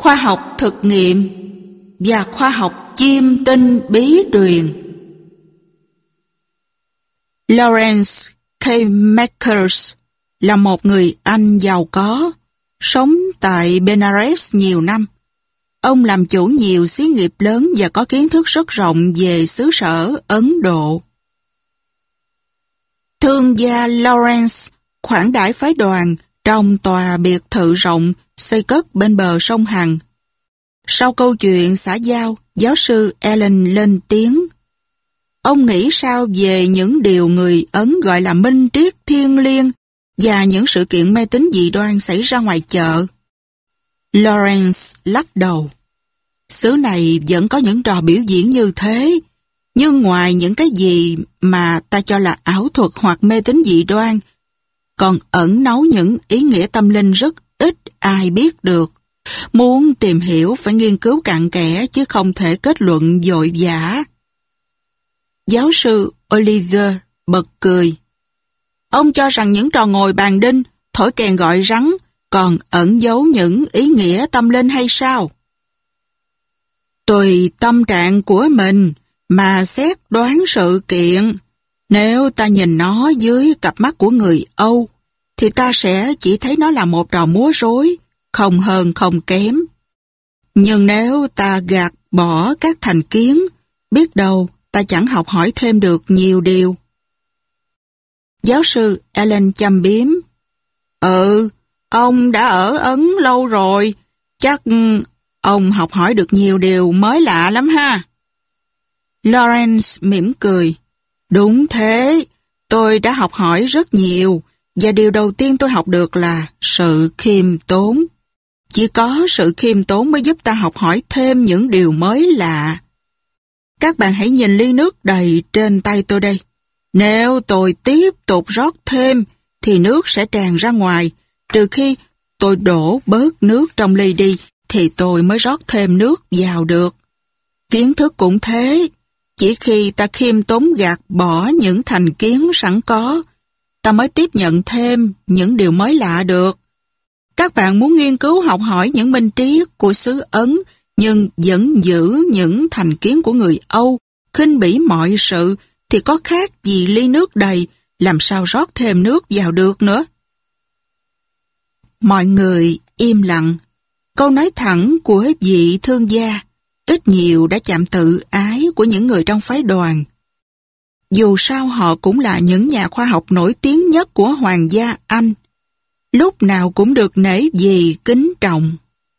khoa học thực nghiệm và khoa học chiêm tinh bí truyền. Lawrence K. Makers là một người Anh giàu có, sống tại Benares nhiều năm. Ông làm chủ nhiều xí nghiệp lớn và có kiến thức rất rộng về xứ sở Ấn Độ. Thương gia Lawrence khoản đãi phái đoàn trong tòa biệt thự rộng xây cất bên bờ sông Hằng. Sau câu chuyện xã giao, giáo sư Allen lên tiếng. Ông nghĩ sao về những điều người Ấn gọi là minh triết thiêng liêng và những sự kiện mê tín dị đoan xảy ra ngoài chợ? Lawrence lắc đầu. Xứ này vẫn có những trò biểu diễn như thế, nhưng ngoài những cái gì mà ta cho là ảo thuật hoặc mê tín dị đoan, còn ẩn náu những ý nghĩa tâm linh rất ít ai biết được. Muốn tìm hiểu phải nghiên cứu cặn kẽ chứ không thể kết luận vội vã. Giáo sư Oliver bật cười. Ông cho rằng những trò ngồi bàn đinh, thổi kèn gọi rắn còn ẩn giấu những ý nghĩa tâm linh hay sao? Tùy tâm trạng của mình mà xét đoán sự kiện. Nếu ta nhìn nó dưới cặp mắt của người Âu, thì ta sẽ chỉ thấy nó là một trò múa rối, không hơn không kém. Nhưng nếu ta gạt bỏ các thành kiến, biết đâu ta chẳng học hỏi thêm được nhiều điều. Giáo sư Allen châm biếm. Ông đã ở Ấn lâu rồi, chắc ông học hỏi được nhiều điều mới lạ lắm ha. Lawrence mỉm cười. Đúng thế, tôi đã học hỏi rất nhiều, và điều đầu tiên tôi học được là sự khiêm tốn. Chỉ có sự khiêm tốn mới giúp ta học hỏi thêm những điều mới lạ. Các bạn hãy nhìn ly nước đầy trên tay tôi đây. Nếu tôi tiếp tục rót thêm, thì nước sẽ tràn ra ngoài. Trừ khi tôi đổ bớt nước trong ly đi, thì tôi mới rót thêm nước vào được. Kiến thức cũng thế. Chỉ khi ta khiêm tốn gạt bỏ những thành kiến sẵn có, ta mới tiếp nhận thêm những điều mới lạ được. Các bạn muốn nghiên cứu học hỏi những minh triết của xứ Ấn, nhưng vẫn giữ những thành kiến của người Âu, khinh bỉ mọi sự, thì có khác gì ly nước đầy, làm sao rót thêm nước vào được nữa. Mọi người im lặng. Câu nói thẳng của vị thương gia ít nhiều đã chạm tự ái của những người trong phái đoàn. Dù sao họ cũng là những nhà khoa học nổi tiếng nhất của Hoàng gia Anh, lúc nào cũng được nể vì kính trọng.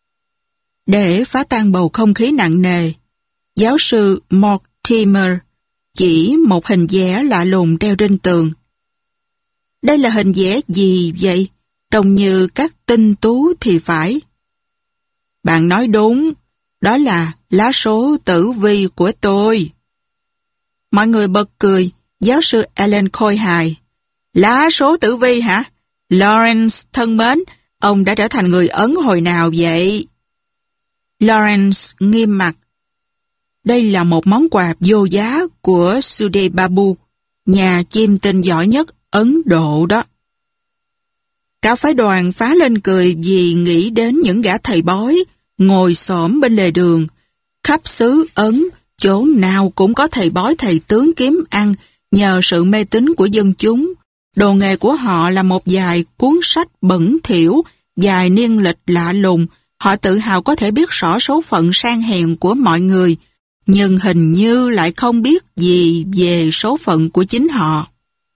Để phá tan bầu không khí nặng nề, giáo sư Mortimer chỉ một hình vẽ lạ lùng treo trên tường. Đây là hình vẽ gì vậy? Trông như các tinh tú thì phải. Bạn nói đúng, đó là lá số tử vi của tôi. Mọi người bật cười, giáo sư Allen khôi hài. Lá số tử vi hả? Lawrence thân mến, ông đã trở thành người Ấn hồi nào vậy? Lawrence nghiêm mặt. Đây là một món quà vô giá của Sudhe Babu, nhà chiêm tinh giỏi nhất Ấn Độ đó. Cả phái đoàn phá lên cười vì nghĩ đến những gã thầy bói ngồi xổm bên lề đường. Khắp xứ Ấn, chỗ nào cũng có thầy bói thầy tướng kiếm ăn nhờ sự mê tín của dân chúng. Đồ nghề của họ là một vài cuốn sách bẩn thỉu, vài niên lịch lạ lùng. Họ tự hào có thể biết rõ số phận sang hèn của mọi người, nhưng hình như lại không biết gì về số phận của chính họ.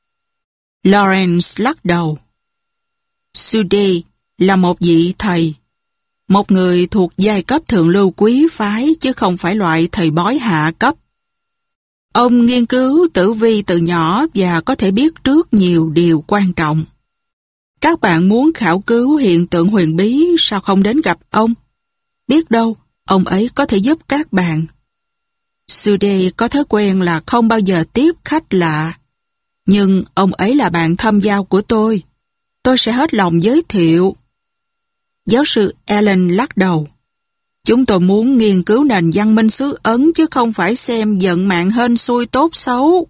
Lawrence lắc đầu. Sudhe là một vị thầy, một người thuộc giai cấp thượng lưu quý phái chứ không phải loại thầy bói hạ cấp. Ông nghiên cứu tử vi từ nhỏ và có thể biết trước nhiều điều quan trọng. Các bạn muốn khảo cứu hiện tượng huyền bí, sao không đến gặp ông? Biết đâu, ông ấy có thể giúp các bạn. Sudhe có thói quen là không bao giờ tiếp khách lạ. Nhưng ông ấy là bạn thâm giao của tôi. Tôi sẽ hết lòng giới thiệu. Giáo sư Allen lắc đầu. Chúng tôi muốn nghiên cứu nền văn minh xứ Ấn chứ không phải xem vận mạng hên xui tốt xấu.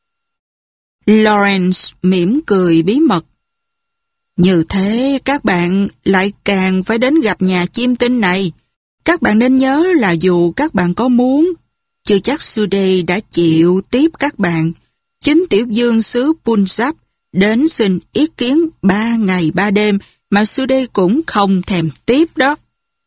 Lawrence mỉm cười bí mật. Như thế các bạn lại càng phải đến gặp nhà chiêm tinh này. Các bạn nên nhớ là dù các bạn có muốn, chưa chắc Sude đã chịu tiếp các bạn. Chính tiểu vương xứ Punjab đến xin ý kiến 3 ngày 3 đêm mà Sude cũng không thèm tiếp đó.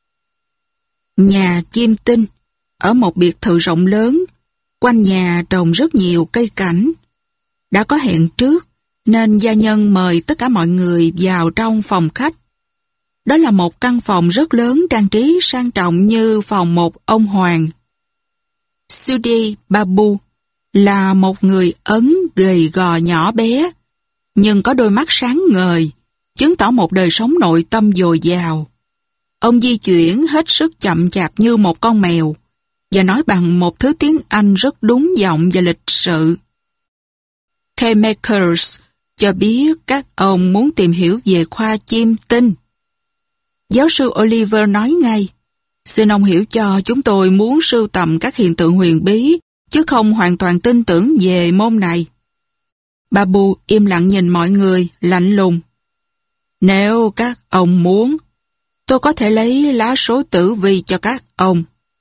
Nhà chim tinh, ở một biệt thự rộng lớn, quanh nhà trồng rất nhiều cây cảnh. Đã có hẹn trước, nên gia nhân mời tất cả mọi người vào trong phòng khách. Đó là một căn phòng rất lớn trang trí sang trọng như phòng một ông hoàng. Sudi Babu là một người Ấn gầy gò nhỏ bé, nhưng có đôi mắt sáng ngời, chứng tỏ một đời sống nội tâm dồi dào. Ông di chuyển hết sức chậm chạp như một con mèo, và nói bằng một thứ tiếng Anh rất đúng giọng và lịch sự. K-Makers cho biết các ông muốn tìm hiểu về khoa chim tinh. Giáo sư Oliver nói ngay, xin ông hiểu cho chúng tôi muốn sưu tầm các hiện tượng huyền bí, chứ không hoàn toàn tin tưởng về môn này. Babu im lặng nhìn mọi người, lạnh lùng. Nếu các ông muốn, tôi có thể lấy lá số tử vi cho các ông.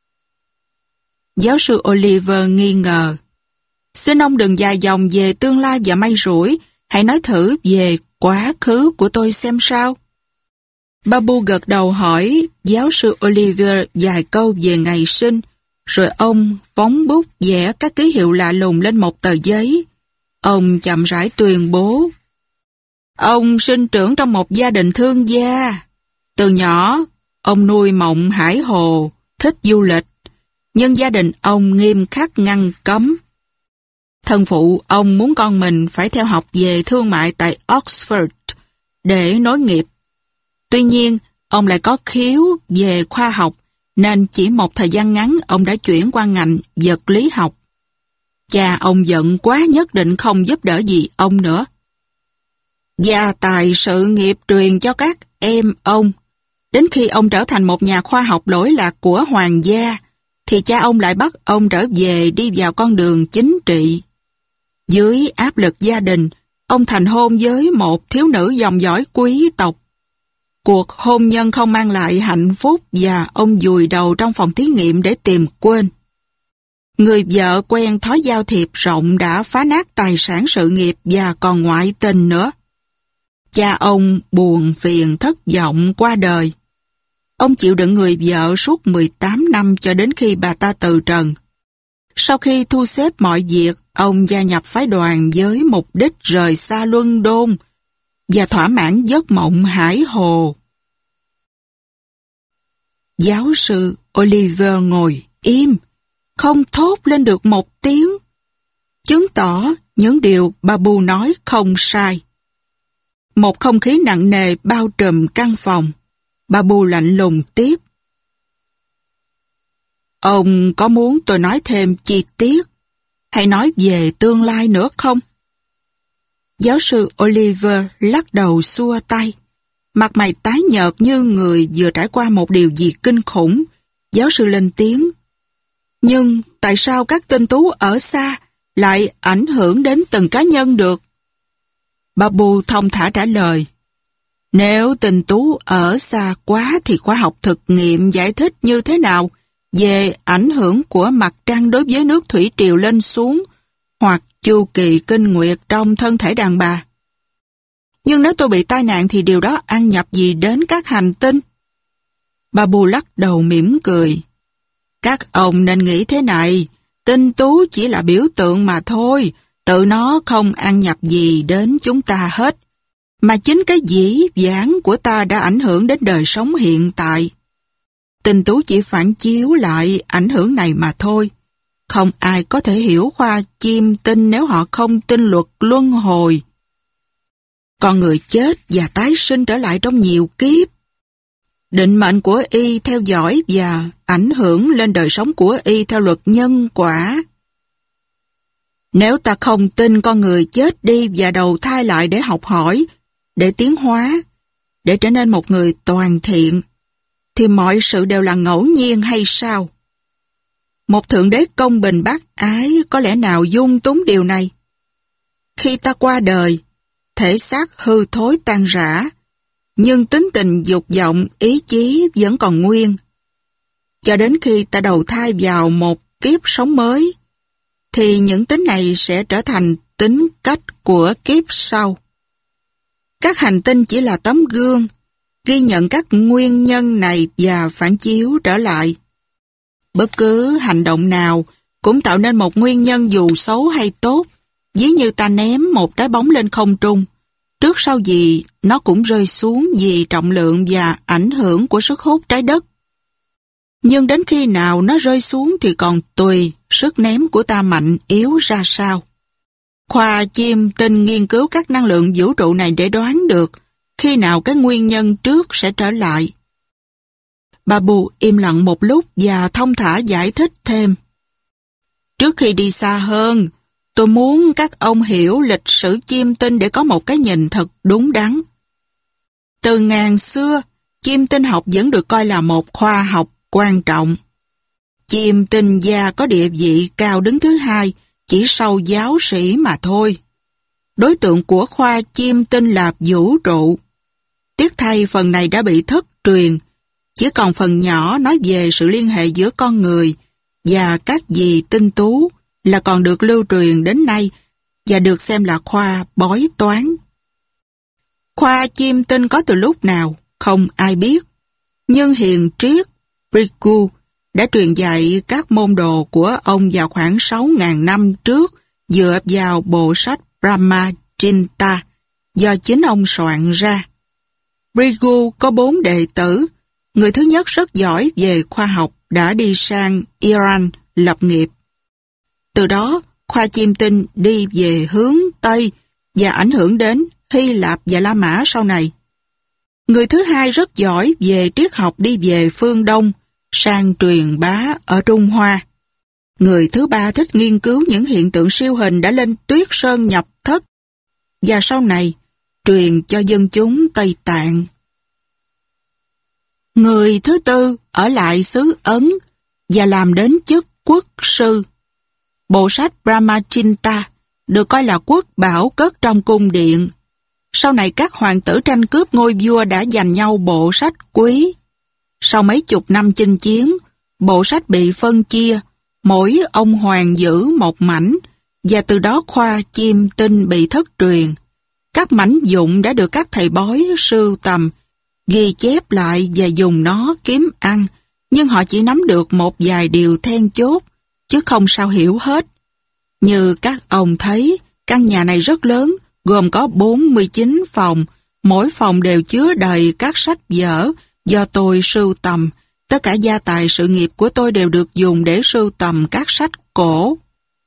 Giáo sư Oliver nghi ngờ. Xin ông đừng dài dòng về tương lai và may rủi, hãy nói thử về quá khứ của tôi xem sao. Babu gật đầu hỏi giáo sư Oliver vài câu về ngày sinh, rồi ông phóng bút vẽ các ký hiệu lạ lùng lên một tờ giấy. Ông chậm rãi tuyên bố. Ông sinh trưởng trong một gia đình thương gia. Từ nhỏ, ông nuôi mộng hải hồ, thích du lịch, nhưng gia đình ông nghiêm khắc ngăn cấm. Thân phụ ông muốn con mình phải theo học về thương mại tại Oxford để nối nghiệp. Tuy nhiên, ông lại có khiếu về khoa học, nên chỉ một thời gian ngắn ông đã chuyển qua ngành vật lý học. Cha ông giận quá nhất định không giúp đỡ gì ông nữa. Gia tài sự nghiệp truyền cho các em ông. Đến khi ông trở thành một nhà khoa học lỗi lạc của hoàng gia, thì cha ông lại bắt ông trở về đi vào con đường chính trị. Dưới áp lực gia đình, ông thành hôn với một thiếu nữ dòng dõi quý tộc. Cuộc hôn nhân không mang lại hạnh phúc và ông vùi đầu trong phòng thí nghiệm để tìm quên. Người vợ quen thói giao thiệp rộng đã phá nát tài sản sự nghiệp và còn ngoại tình nữa. Cha ông buồn phiền thất vọng qua đời. Ông chịu đựng người vợ suốt 18 năm cho đến khi bà ta từ trần. Sau khi thu xếp mọi việc, ông gia nhập phái đoàn với mục đích rời xa Luân Đôn và thỏa mãn giấc mộng hải hồ. Giáo sư Oliver ngồi im, không thốt lên được một tiếng, chứng tỏ những điều Babu nói không sai. Một không khí nặng nề bao trùm căn phòng. Babu lạnh lùng tiếp. Ông có muốn tôi nói thêm chi tiết, hay nói về tương lai nữa không? Giáo sư Oliver lắc đầu xua tay. Mặt mày tái nhợt như người vừa trải qua một điều gì kinh khủng. Giáo sư lên tiếng. Nhưng tại sao các tinh tú ở xa lại ảnh hưởng đến từng cá nhân được? Babu thong thả trả lời. Nếu tinh tú ở xa quá thì khoa học thực nghiệm giải thích như thế nào về ảnh hưởng của mặt trăng đối với nước thủy triều lên xuống hoặc chu kỳ kinh nguyệt trong thân thể đàn bà? Nhưng nếu tôi bị tai nạn thì điều đó ăn nhập gì đến các hành tinh? Babu lắc đầu mỉm cười. Các ông nên nghĩ thế này, tinh tú chỉ là biểu tượng mà thôi, tự nó không ăn nhập gì đến chúng ta hết. Mà chính cái dĩ vãng của ta đã ảnh hưởng đến đời sống hiện tại. Tinh tú chỉ phản chiếu lại ảnh hưởng này mà thôi. Không ai có thể hiểu khoa chim tinh nếu họ không tin luật luân hồi. Con người chết và tái sinh trở lại trong nhiều kiếp. Định mệnh của y theo dõi và ảnh hưởng lên đời sống của y theo luật nhân quả. Nếu ta không tin con người chết đi và đầu thai lại để học hỏi, để tiến hóa, để trở nên một người toàn thiện, thì mọi sự đều là ngẫu nhiên hay sao? Một thượng đế công bình bác ái có lẽ nào dung túng điều này? Khi ta qua đời, thể xác hư thối tan rã, nhưng tính tình dục vọng, ý chí vẫn còn nguyên. cho đến khi ta đầu thai vào một kiếp sống mới, thì những tính này sẽ trở thành tính cách của kiếp sau. Các hành tinh chỉ là tấm gương, ghi nhận các nguyên nhân này và phản chiếu trở lại. Bất cứ hành động nào cũng tạo nên một nguyên nhân dù xấu hay tốt, ví như ta ném một trái bóng lên không trung. Trước sau gì, nó cũng rơi xuống vì trọng lượng và ảnh hưởng của sức hút trái đất. Nhưng đến khi nào nó rơi xuống thì còn tùy sức ném của ta mạnh yếu ra sao. Khoa chiêm tinh nghiên cứu các năng lượng vũ trụ này để đoán được khi nào cái nguyên nhân trước sẽ trở lại. Bà Bù im lặng một lúc và thong thả giải thích thêm. Trước khi đi xa hơn, tôi muốn các ông hiểu lịch sử chiêm tinh để có một cái nhìn thật đúng đắn. Từ ngàn xưa, chiêm tinh học vẫn được coi là một khoa học quan trọng. Chiêm tinh gia có địa vị cao đứng thứ hai, chỉ sau giáo sĩ mà thôi. Đối tượng của khoa chiêm tinh là vũ trụ. Tiếc thay phần này đã bị thất truyền, chỉ còn phần nhỏ nói về sự liên hệ giữa con người và các vị tinh tú là còn được lưu truyền đến nay và được xem là khoa bói toán. Khoa chiêm tinh có từ lúc nào, không ai biết. Nhưng hiền triết Brigu đã truyền dạy các môn đồ của ông vào khoảng 6.000 năm trước dựa vào bộ sách Brahmachinta do chính ông soạn ra. Brigu có 4 đệ tử. Người thứ nhất rất giỏi về khoa học đã đi sang Iran lập nghiệp. Từ đó, khoa chiêm tinh đi về hướng Tây và ảnh hưởng đến Hy Lạp và La Mã sau này. Người thứ hai rất giỏi về triết học đi về phương Đông, sang truyền bá ở Trung Hoa. Người thứ ba thích nghiên cứu những hiện tượng siêu hình đã lên Tuyết Sơn nhập thất và sau này truyền cho dân chúng Tây Tạng. Người thứ tư ở lại xứ Ấn và làm đến chức quốc sư. Bộ sách Brahmachinta được coi là quốc bảo cất trong cung điện. Sau này các hoàng tử tranh cướp ngôi vua đã giành nhau bộ sách quý. Sau mấy chục năm chinh chiến, bộ sách bị phân chia, mỗi ông hoàng giữ một mảnh, và từ đó khoa chiêm tinh bị thất truyền. Các mảnh vụn đã được các thầy bói sưu tầm, ghi chép lại và dùng nó kiếm ăn, nhưng họ chỉ nắm được một vài điều then chốt, chứ không sao hiểu hết. Như các ông thấy, căn nhà này rất lớn, gồm có 49 phòng, mỗi phòng đều chứa đầy các sách vở do tôi sưu tầm. Tất cả gia tài sự nghiệp của tôi đều được dùng để sưu tầm các sách cổ.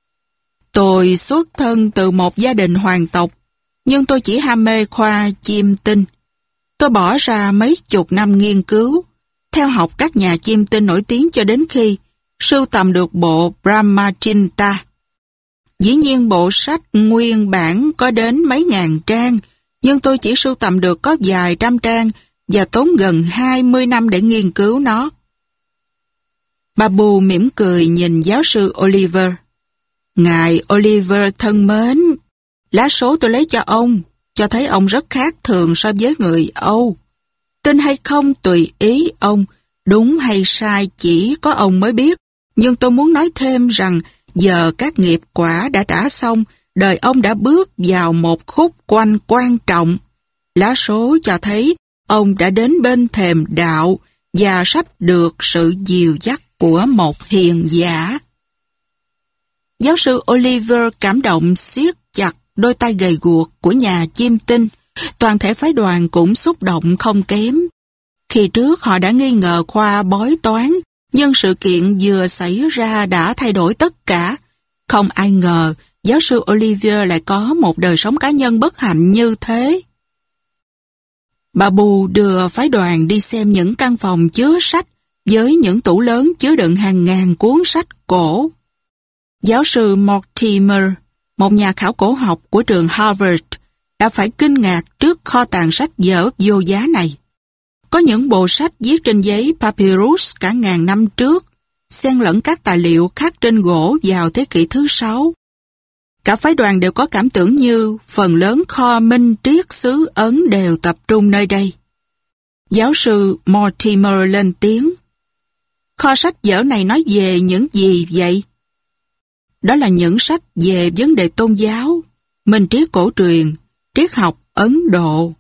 Tôi xuất thân từ một gia đình hoàng tộc, nhưng tôi chỉ ham mê khoa chiêm tinh. Tôi bỏ ra mấy chục năm nghiên cứu, theo học các nhà chiêm tinh nổi tiếng cho đến khi sưu tầm được bộ Brahmachinta. Dĩ nhiên bộ sách nguyên bản có đến mấy ngàn trang, nhưng tôi chỉ sưu tầm được có vài trăm trang và tốn gần 20 năm để nghiên cứu nó. Bà Bù mỉm cười nhìn giáo sư Oliver. Ngài Oliver thân mến, lá số tôi lấy cho ông, cho thấy ông rất khác thường so với người Âu. Tin hay không tùy ý ông, đúng hay sai chỉ có ông mới biết. Nhưng tôi muốn nói thêm rằng giờ các nghiệp quả đã trả xong, đời ông đã bước vào một khúc quanh quan trọng. Lá số cho thấy ông đã đến bên thềm đạo và sắp được sự dìu dắt của một hiền giả. Giáo sư Oliver cảm động siết chặt đôi tay gầy guộc của nhà chiêm tinh. Toàn thể phái đoàn cũng xúc động không kém. Khi trước họ đã nghi ngờ khoa bói toán, nhưng sự kiện vừa xảy ra đã thay đổi tất cả. Không ai ngờ giáo sư Oliver lại có một đời sống cá nhân bất hạnh như thế. Bà Bù đưa phái đoàn đi xem những căn phòng chứa sách với những tủ lớn chứa đựng hàng ngàn cuốn sách cổ. Giáo sư Mortimer, một nhà khảo cổ học của trường Harvard, đã phải kinh ngạc trước kho tàng sách vở vô giá này. Có những bộ sách viết trên giấy papyrus cả ngàn năm trước, xen lẫn các tài liệu khắc trên gỗ vào thế kỷ thứ 6. Cả phái đoàn đều có cảm tưởng như phần lớn kho minh triết xứ Ấn đều tập trung nơi đây. Giáo sư Mortimer lên tiếng. Kho sách vở này nói về những gì vậy? Đó là những sách về vấn đề tôn giáo, minh triết cổ truyền, triết học Ấn Độ.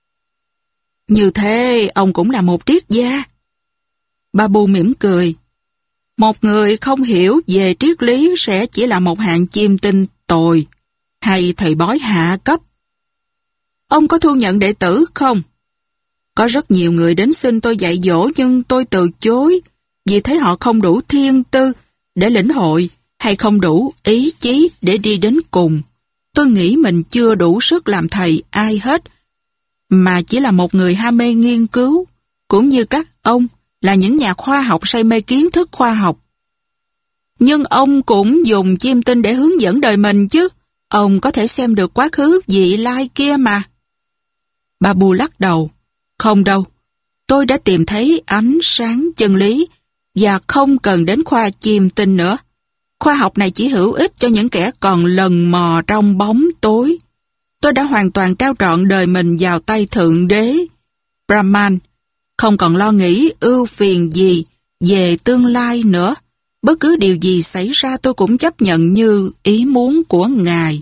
Như thế, ông cũng là một triết gia. Babu mỉm cười. Một người không hiểu về triết lý sẽ chỉ là một hạng chim tinh tồi hay thầy bói hạ cấp. Ông có thu nhận đệ tử không? Có rất nhiều người đến xin tôi dạy dỗ nhưng tôi từ chối vì thấy họ không đủ thiên tư để lĩnh hội hay không đủ ý chí để đi đến cùng. Tôi nghĩ mình chưa đủ sức làm thầy ai hết, mà chỉ là một người ham mê nghiên cứu, cũng như các ông là những nhà khoa học say mê kiến thức khoa học. Nhưng ông cũng dùng chiêm tinh để hướng dẫn đời mình chứ. Ông có thể xem được quá khứ vị lai kia mà. Babu lắc đầu. Không đâu, tôi đã tìm thấy ánh sáng chân lý và không cần đến khoa chiêm tinh nữa. Khoa học này chỉ hữu ích cho những kẻ còn lần mò trong bóng tối. Tôi đã hoàn toàn trao trọn đời mình vào tay Thượng Đế, Brahman, không còn lo nghĩ ưu phiền gì về tương lai nữa. Bất cứ điều gì xảy ra tôi cũng chấp nhận như ý muốn của Ngài.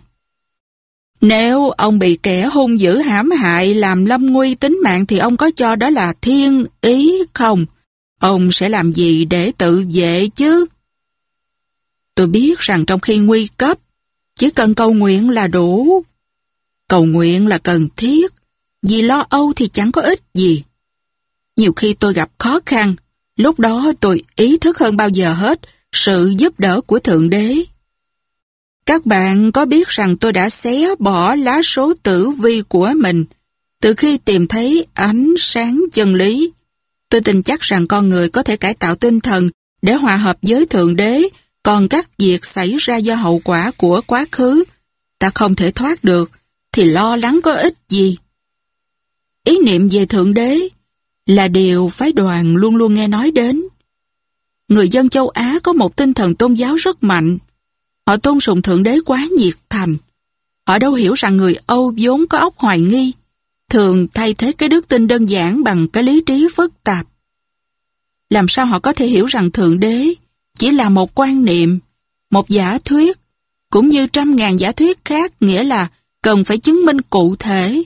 Nếu ông bị kẻ hung dữ hãm hại làm lâm nguy tính mạng thì ông có cho đó là thiên ý không? Ông sẽ làm gì để tự vệ chứ? Tôi biết rằng trong khi nguy cấp, chỉ cần cầu nguyện là đủ. Cầu nguyện là cần thiết, vì lo âu thì chẳng có ích gì. Nhiều khi tôi gặp khó khăn, lúc đó tôi ý thức hơn bao giờ hết sự giúp đỡ của Thượng Đế. Các bạn có biết rằng tôi đã xé bỏ lá số tử vi của mình từ khi tìm thấy ánh sáng chân lý. Tôi tin chắc rằng con người có thể cải tạo tinh thần để hòa hợp với Thượng Đế, còn các việc xảy ra do hậu quả của quá khứ ta không thể thoát được thì lo lắng có ích gì. Ý niệm về Thượng Đế là điều phái đoàn luôn luôn nghe nói đến. Người dân châu Á có một tinh thần tôn giáo rất mạnh. Họ tôn sùng Thượng Đế quá nhiệt thành. Họ đâu hiểu rằng người Âu vốn có óc hoài nghi, thường thay thế cái đức tin đơn giản bằng cái lý trí phức tạp. Làm sao họ có thể hiểu rằng Thượng Đế chỉ là một quan niệm, một giả thuyết, cũng như trăm ngàn giả thuyết khác, nghĩa là cần phải chứng minh cụ thể.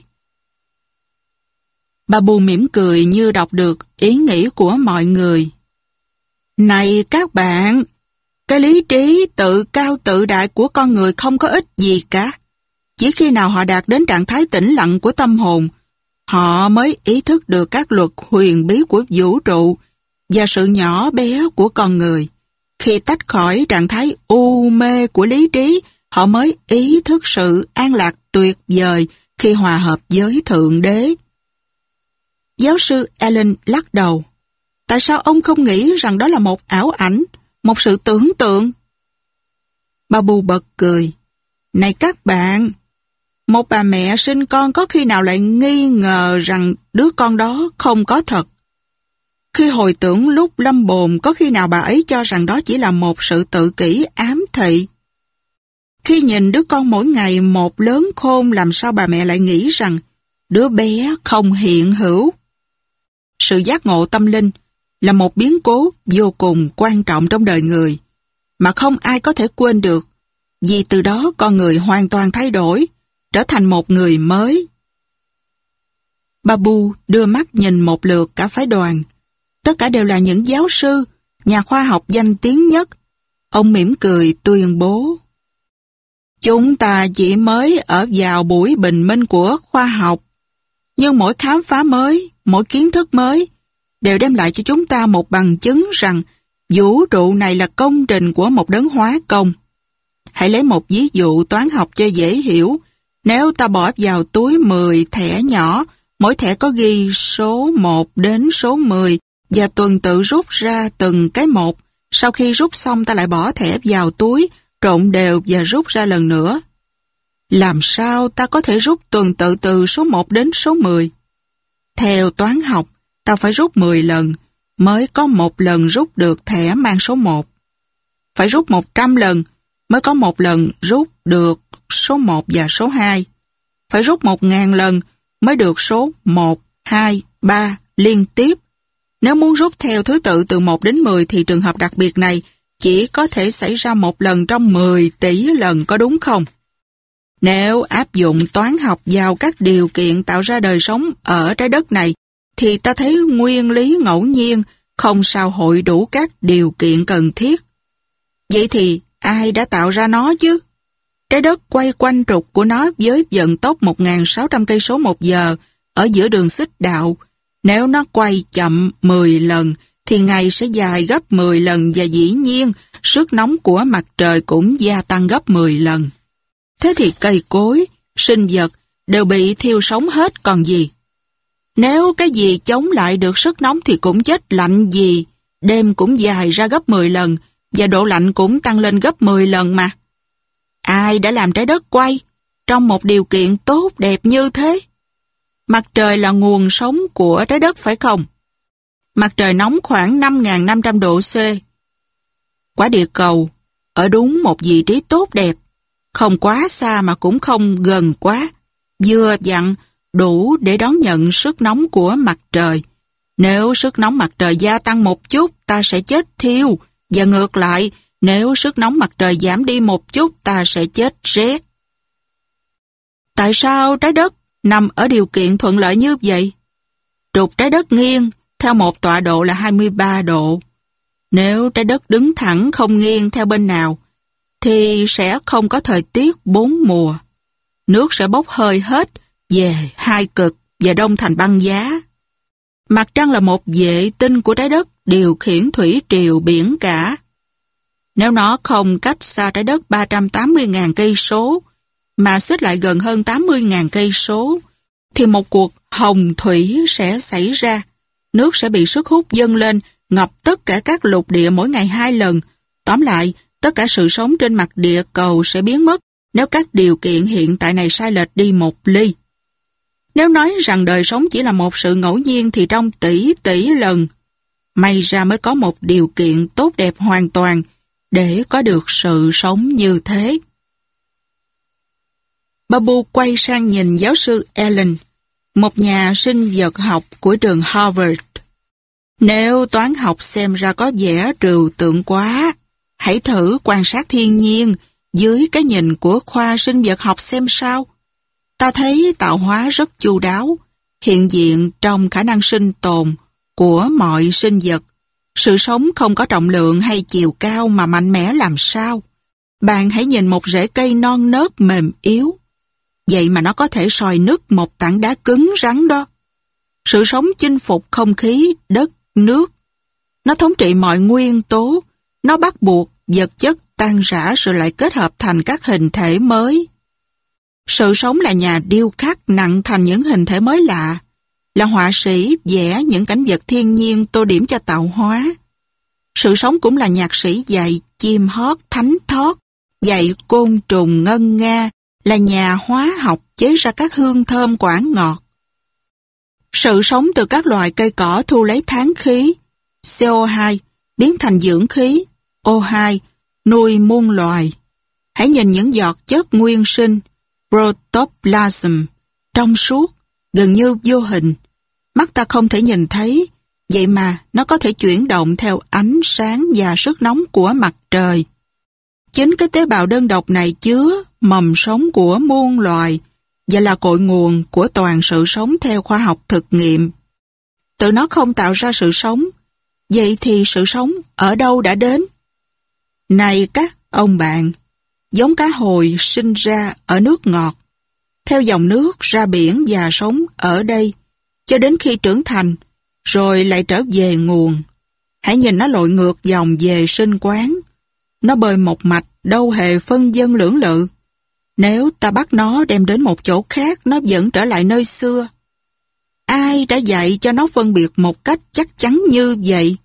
Babu mỉm cười như đọc được ý nghĩ của mọi người. Này các bạn, cái lý trí tự cao tự đại của con người không có ích gì cả. Chỉ khi nào họ đạt đến trạng thái tĩnh lặng của tâm hồn, họ mới ý thức được các luật huyền bí của vũ trụ và sự nhỏ bé của con người. Khi tách khỏi trạng thái u mê của lý trí, họ mới ý thức sự an lạc tuyệt vời khi hòa hợp với Thượng Đế. Giáo sư Allen lắc đầu. Tại sao ông không nghĩ rằng đó là một ảo ảnh, một sự tưởng tượng? Babu bật cười. Này các bạn, một bà mẹ sinh con có khi nào lại nghi ngờ rằng đứa con đó không có thật? Khi hồi tưởng lúc lâm bồn, có khi nào bà ấy cho rằng đó chỉ là một sự tự kỷ ám thị? Khi nhìn đứa con mỗi ngày một lớn khôn, làm sao bà mẹ lại nghĩ rằng đứa bé không hiện hữu? Sự giác ngộ tâm linh là một biến cố vô cùng quan trọng trong đời người, mà không ai có thể quên được, vì từ đó con người hoàn toàn thay đổi, trở thành một người mới. Babu đưa mắt nhìn một lượt cả phái đoàn. Tất cả đều là những giáo sư, nhà khoa học danh tiếng nhất. Ông mỉm cười tuyên bố. Chúng ta chỉ mới ở vào buổi bình minh của khoa học, nhưng mỗi khám phá mới, mỗi kiến thức mới đều đem lại cho chúng ta một bằng chứng rằng vũ trụ này là công trình của một đấng hóa công. Hãy lấy một ví dụ toán học cho dễ hiểu. Nếu ta bỏ vào túi 10 thẻ nhỏ, mỗi thẻ có ghi số 1 đến số 10 và tuần tự rút ra từng cái một. Sau khi rút xong ta lại bỏ thẻ vào túi, trộn đều và rút ra lần nữa. Làm sao ta có thể rút tuần tự từ số 1 đến số 10? Theo toán học, ta phải rút 10 lần mới có một lần rút được thẻ mang số 1. Phải rút 100 lần mới có một lần rút được số 1 và số 2. Phải rút 1000 lần mới được số 1, 2, 3 liên tiếp. Nếu muốn rút theo thứ tự từ 1 đến 10 thì trường hợp đặc biệt này chỉ có thể xảy ra một lần trong 10 tỷ lần, có đúng không? Nếu áp dụng toán học vào các điều kiện tạo ra đời sống ở trái đất này, thì ta thấy nguyên lý ngẫu nhiên không sao hội đủ các điều kiện cần thiết. Vậy thì ai đã tạo ra nó chứ? Trái đất quay quanh trục của nó với vận tốc 1.600 cây số một giờ ở giữa đường xích đạo. Nếu nó quay chậm 10 lần, thì ngày sẽ dài gấp 10 lần và dĩ nhiên sức nóng của mặt trời cũng gia tăng gấp 10 lần. Thế thì cây cối, sinh vật đều bị thiêu sống hết còn gì. Nếu cái gì chống lại được sức nóng thì cũng chết lạnh gì. Đêm cũng dài ra gấp 10 lần và độ lạnh cũng tăng lên gấp 10 lần mà. Ai đã làm trái đất quay trong một điều kiện tốt đẹp như thế? Mặt trời là nguồn sống của trái đất phải không? Mặt trời nóng khoảng 5.500 độ C. Quả địa cầu ở đúng một vị trí tốt đẹp, không quá xa mà cũng không gần quá, vừa vặn đủ để đón nhận sức nóng của mặt trời. Nếu sức nóng mặt trời gia tăng một chút, ta sẽ chết thiêu, và ngược lại, nếu sức nóng mặt trời giảm đi một chút, ta sẽ chết rét. Tại sao trái đất nằm ở điều kiện thuận lợi như vậy? Trục trái đất nghiêng theo một tọa độ là 23 độ. Nếu trái đất đứng thẳng không nghiêng theo bên nào, thì sẽ không có thời tiết 4 mùa. Nước sẽ bốc hơi hết về hai cực và đông thành băng giá. Mặt trăng là một vệ tinh của trái đất điều khiển thủy triều biển cả. Nếu nó không cách xa trái đất 380.000 cây số mà xích lại gần hơn 80.000 cây số, thì một cuộc hồng thủy sẽ xảy ra. Nước sẽ bị sức hút dâng lên, ngập tất cả các lục địa mỗi ngày 2 lần. Tóm lại, tất cả sự sống trên mặt địa cầu sẽ biến mất nếu các điều kiện hiện tại này sai lệch đi một ly. Nếu nói rằng đời sống chỉ là một sự ngẫu nhiên thì trong tỷ tỷ lần, may ra mới có một điều kiện tốt đẹp hoàn toàn để có được sự sống như thế. Babu quay sang nhìn giáo sư Allen, một nhà sinh vật học của trường Harvard. Nếu toán học xem ra có vẻ trừu tượng quá, hãy thử quan sát thiên nhiên dưới cái nhìn của khoa sinh vật học xem sao. Ta thấy tạo hóa rất chu đáo, hiện diện trong khả năng sinh tồn của mọi sinh vật. Sự sống không có trọng lượng hay chiều cao mà mạnh mẽ làm sao. Bạn hãy nhìn một rễ cây non nớt mềm yếu. Vậy mà nó có thể soi nứt một tảng đá cứng rắn đó. Sự sống chinh phục không khí, đất, nước. Nó thống trị mọi nguyên tố. Nó bắt buộc vật chất tan rã rồi lại kết hợp thành các hình thể mới. Sự sống là nhà điêu khắc nặng thành những hình thể mới lạ, là họa sĩ vẽ những cảnh vật thiên nhiên tô điểm cho tạo hóa. Sự sống cũng là nhạc sĩ dạy chim hót thánh thót, dạy côn trùng ngân nga, là nhà hóa học chế ra các hương thơm quả ngọt. Sự sống từ các loài cây cỏ thu lấy tháng khí, CO2, biến thành dưỡng khí, O2, nuôi muôn loài. Hãy nhìn những giọt chất nguyên sinh, protoplasm, trong suốt, gần như vô hình. Mắt ta không thể nhìn thấy, vậy mà nó có thể chuyển động theo ánh sáng và sức nóng của mặt trời. Chính cái tế bào đơn độc này chứa mầm sống của muôn loài và là cội nguồn của toàn sự sống theo khoa học thực nghiệm. Tự nó không tạo ra sự sống, vậy thì sự sống ở đâu đã đến? Này các ông bạn, giống cá hồi sinh ra ở nước ngọt, theo dòng nước ra biển và sống ở đây, cho đến khi trưởng thành, rồi lại trở về nguồn. Hãy nhìn nó lội ngược dòng về sinh quán. Nó bơi một mạch, đâu hề phân vân lưỡng lự. Nếu ta bắt nó đem đến một chỗ khác, nó vẫn trở lại nơi xưa. Ai đã dạy cho nó phân biệt một cách chắc chắn như vậy?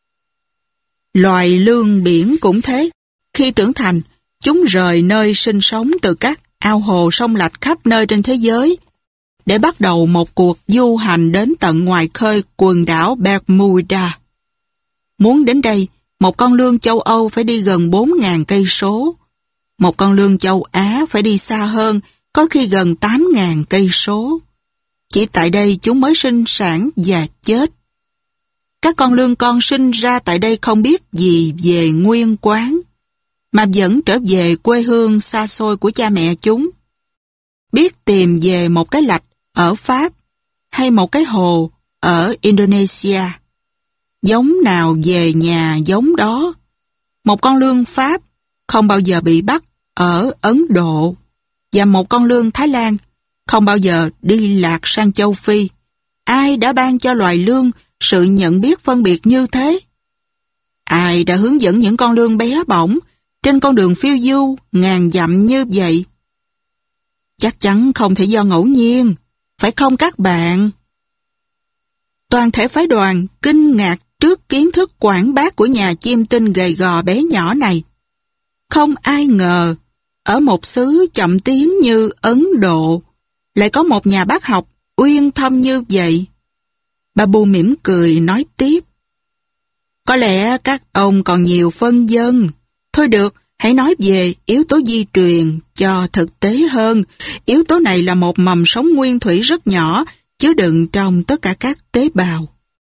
Loài lươn biển cũng thế. Khi trưởng thành, chúng rời nơi sinh sống từ các ao hồ sông lạch khắp nơi trên thế giới để bắt đầu một cuộc du hành đến tận ngoài khơi quần đảo Bermuda. Muốn đến đây, một con lươn châu Âu phải đi gần 4.000 cây số. Một con lươn châu Á phải đi xa hơn, có khi gần 8.000 cây số. Chỉ tại đây chúng mới sinh sản và chết. Các con lương con sinh ra tại đây không biết gì về nguyên quán, mà vẫn trở về quê hương xa xôi của cha mẹ chúng. Biết tìm về một cái lạch ở Pháp hay một cái hồ ở Indonesia. Giống nào về nhà giống đó. Một con lương Pháp không bao giờ bị bắt ở Ấn Độ, và một con lương Thái Lan không bao giờ đi lạc sang châu Phi. Ai đã ban cho loài lương sự nhận biết phân biệt như thế? Ai đã hướng dẫn những con lương bé bỏng trên con đường phiêu du ngàn dặm như vậy? Chắc chắn không thể do ngẫu nhiên, phải không các bạn? Toàn thể phái đoàn kinh ngạc trước kiến thức quảng bác của nhà chiêm tinh gầy gò bé nhỏ này. Không ai ngờ, ở một xứ chậm tiến như Ấn Độ, lại có một nhà bác học uyên thâm như vậy. Babu mỉm cười nói tiếp. Có lẽ các ông còn nhiều phân vân. Thôi được, hãy nói về yếu tố di truyền cho thực tế hơn. Yếu tố này là một mầm sống nguyên thủy rất nhỏ, chứa đựng trong tất cả các tế bào.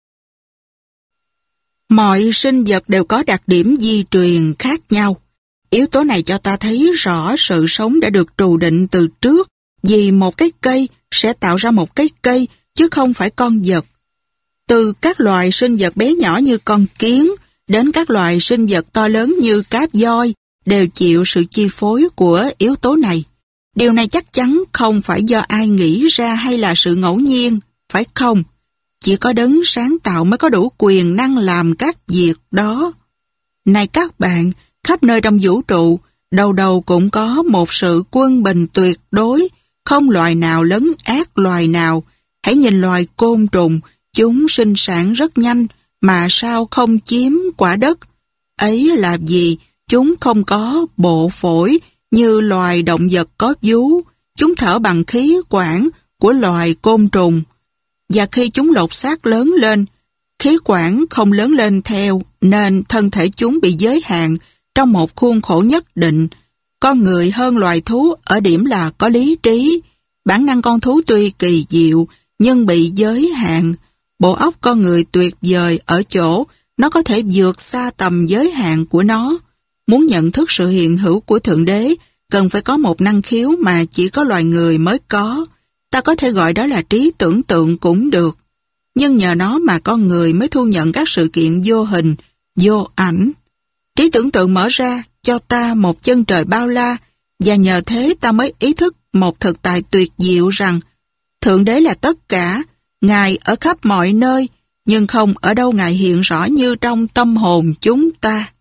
Mọi sinh vật đều có đặc điểm di truyền khác nhau. Yếu tố này cho ta thấy rõ sự sống đã được trù định từ trước, vì một cái cây sẽ tạo ra một cái cây, chứ không phải con vật. Từ các loài sinh vật bé nhỏ như con kiến, đến các loài sinh vật to lớn như cá voi, đều chịu sự chi phối của yếu tố này. Điều này chắc chắn không phải do ai nghĩ ra hay là sự ngẫu nhiên, phải không? Chỉ có đấng sáng tạo mới có đủ quyền năng làm các việc đó. Này các bạn, khắp nơi trong vũ trụ, đầu đầu cũng có một sự quân bình tuyệt đối, không loài nào lấn át loài nào. Hãy nhìn loài côn trùng, chúng sinh sản rất nhanh, mà sao không chiếm quả đất? Ấy là vì chúng không có bộ phổi như loài động vật có vú. Chúng thở bằng khí quản của loài côn trùng. Và khi chúng lột xác lớn lên, khí quản không lớn lên theo, nên thân thể chúng bị giới hạn trong một khuôn khổ nhất định. Con người hơn loài thú ở điểm là có lý trí. Bản năng con thú tuy kỳ diệu, nhưng bị giới hạn. Bộ óc con người tuyệt vời ở chỗ, nó có thể vượt xa tầm giới hạn của nó. Muốn nhận thức sự hiện hữu của Thượng Đế, cần phải có một năng khiếu mà chỉ có loài người mới có. Ta có thể gọi đó là trí tưởng tượng cũng được. Nhưng nhờ nó mà con người mới thu nhận các sự kiện vô hình, vô ảnh. Trí tưởng tượng mở ra cho ta một chân trời bao la, và nhờ thế ta mới ý thức một thực tại tuyệt diệu rằng Thượng Đế là tất cả, Ngài ở khắp mọi nơi, nhưng không ở đâu Ngài hiện rõ như trong tâm hồn chúng ta.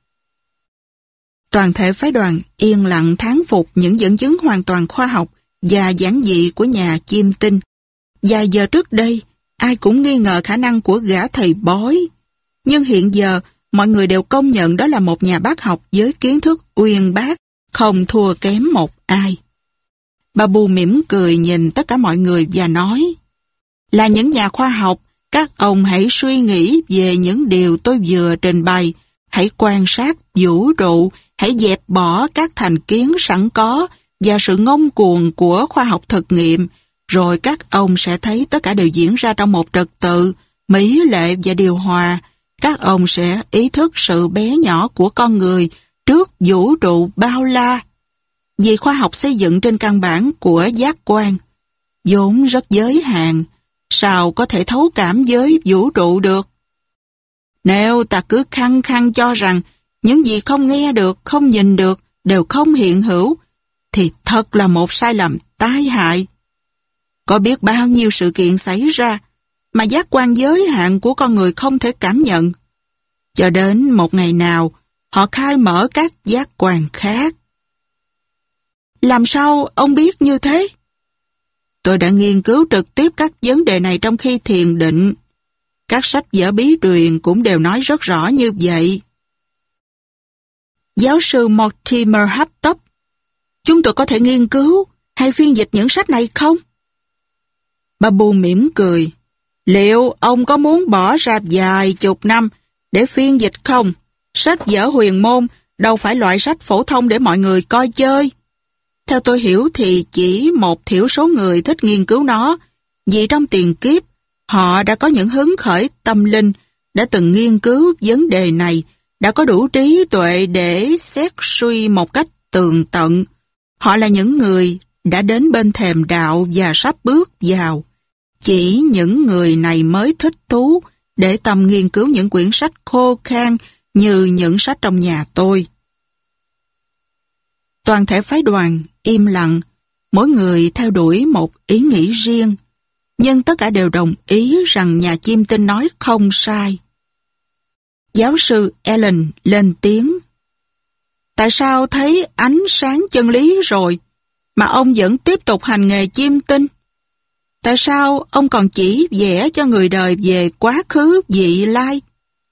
Toàn thể phái đoàn yên lặng thán phục những dẫn chứng hoàn toàn khoa học và giản dị của nhà chiêm tinh. Vài giờ trước đây, ai cũng nghi ngờ khả năng của gã thầy bói. Nhưng hiện giờ, mọi người đều công nhận đó là một nhà bác học với kiến thức uyên bác, không thua kém một ai. Babu mỉm cười nhìn tất cả mọi người và nói, là những nhà khoa học, các ông hãy suy nghĩ về những điều tôi vừa trình bày, hãy quan sát vũ trụ, hãy dẹp bỏ các thành kiến sẵn có và sự ngông cuồng của khoa học thực nghiệm, rồi các ông sẽ thấy tất cả đều diễn ra trong một trật tự, mỹ lệ và điều hòa. Các ông sẽ ý thức sự bé nhỏ của con người trước vũ trụ bao la. Vì khoa học xây dựng trên căn bản của giác quan, vốn rất giới hạn, sao có thể thấu cảm với vũ trụ được? Nếu ta cứ khăng khăng cho rằng những gì không nghe được, không nhìn được đều không hiện hữu, thì thật là một sai lầm tai hại. Có biết bao nhiêu sự kiện xảy ra mà giác quan giới hạn của con người không thể cảm nhận. Cho đến một ngày nào, họ khai mở các giác quan khác. Làm sao ông biết như thế? Tôi đã nghiên cứu trực tiếp các vấn đề này trong khi thiền định. Các sách vở bí truyền cũng đều nói rất rõ như vậy. Giáo sư Mortimer Haptop, chúng tôi có thể nghiên cứu hay phiên dịch những sách này không? Babu mỉm cười. Liệu ông có muốn bỏ ra vài chục năm để phiên dịch không? Sách vở huyền môn đâu phải loại sách phổ thông để mọi người coi chơi. Theo tôi hiểu thì chỉ một thiểu số người thích nghiên cứu nó, vì trong tiền kiếp họ đã có những hứng khởi tâm linh đã từng nghiên cứu vấn đề này, đã có đủ trí tuệ để xét suy một cách tường tận. Họ là những người đã đến bên thềm đạo và sắp bước vào. Chỉ những người này mới thích thú để tâm nghiên cứu những quyển sách khô khan như những sách trong nhà tôi. Toàn thể phái đoàn im lặng, mỗi người theo đuổi một ý nghĩ riêng, nhưng tất cả đều đồng ý rằng nhà chiêm tinh nói không sai. Giáo sư Allen lên tiếng. Tại sao thấy ánh sáng chân lý rồi mà ông vẫn tiếp tục hành nghề chiêm tinh? Tại sao ông còn chỉ vẽ cho người đời về quá khứ vị lai?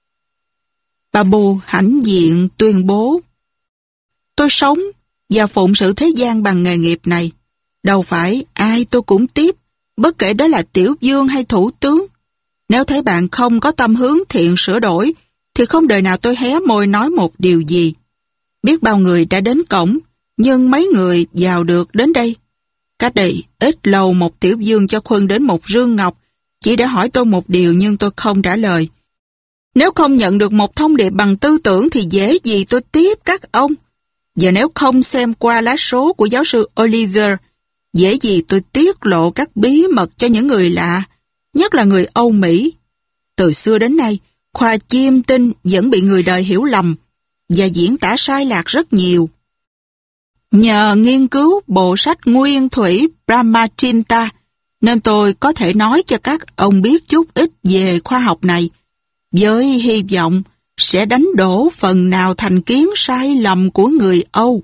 Bà Bù hãnh diện tuyên bố: Tôi sống và phụng sự thế gian bằng nghề nghiệp này. Đâu phải ai tôi cũng tiếp, bất kể đó là tiểu vương hay thủ tướng. Nếu thấy bạn không có tâm hướng thiện sửa đổi, thì không đời nào tôi hé môi nói một điều gì. Biết bao người đã đến cổng, nhưng mấy người vào được đến đây. Cách đây ít lâu một tiểu vương cho Khuân đến một rương ngọc, chỉ để hỏi tôi một điều nhưng tôi không trả lời. Nếu không nhận được một thông điệp bằng tư tưởng thì dễ gì tôi tiếp các ông. Và nếu không xem qua lá số của giáo sư Oliver, dễ gì tôi tiết lộ các bí mật cho những người lạ, nhất là người Âu Mỹ. Từ xưa đến nay, khoa chiêm tinh vẫn bị người đời hiểu lầm và diễn tả sai lạc rất nhiều. Nhờ nghiên cứu bộ sách nguyên thủy Brahmachinta, nên tôi có thể nói cho các ông biết chút ít về khoa học này, với hy vọng sẽ đánh đổ phần nào thành kiến sai lầm của người Âu.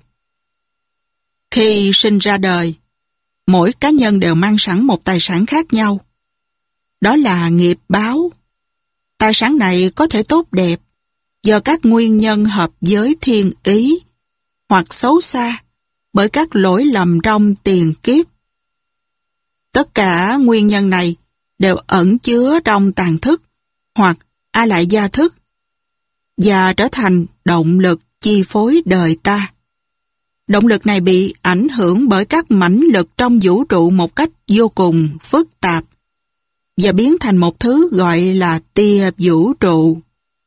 Khi sinh ra đời, mỗi cá nhân đều mang sẵn một tài sản khác nhau. Đó là nghiệp báo. Tài sản này có thể tốt đẹp do các nguyên nhân hợp với thiên ý, hoặc xấu xa bởi các lỗi lầm trong tiền kiếp. Tất cả nguyên nhân này đều ẩn chứa trong tàn thức hoặc a lại gia thức và trở thành động lực chi phối đời ta. Động lực này bị ảnh hưởng bởi các mãnh lực trong vũ trụ một cách vô cùng phức tạp và biến thành một thứ gọi là tia vũ trụ.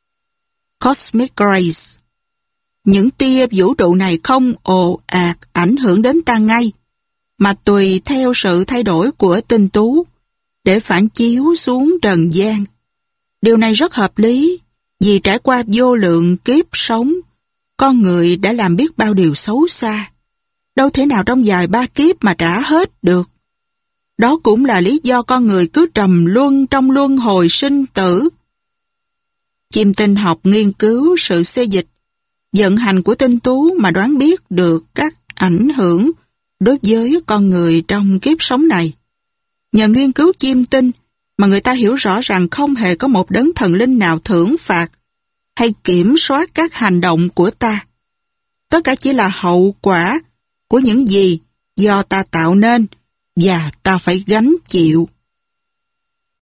Cosmic Rays. Những tia vũ trụ này không ồ ạt ảnh hưởng đến ta ngay, mà tùy theo sự thay đổi của tinh tú để phản chiếu xuống trần gian. Điều này rất hợp lý, vì trải qua vô lượng kiếp sống, con người đã làm biết bao điều xấu xa. Đâu thể nào trong vài 3 kiếp mà trả hết được. Đó cũng là lý do con người cứ trầm luân trong luân hồi sinh tử. Chiêm tinh học nghiên cứu sự xê dịch, vận hành của tinh tú mà đoán biết được các ảnh hưởng đối với con người trong kiếp sống này. Nhờ nghiên cứu chiêm tinh mà người ta hiểu rõ rằng không hề có một đấng thần linh nào thưởng phạt hay kiểm soát các hành động của ta. Tất cả chỉ là hậu quả của những gì do ta tạo nên và ta phải gánh chịu.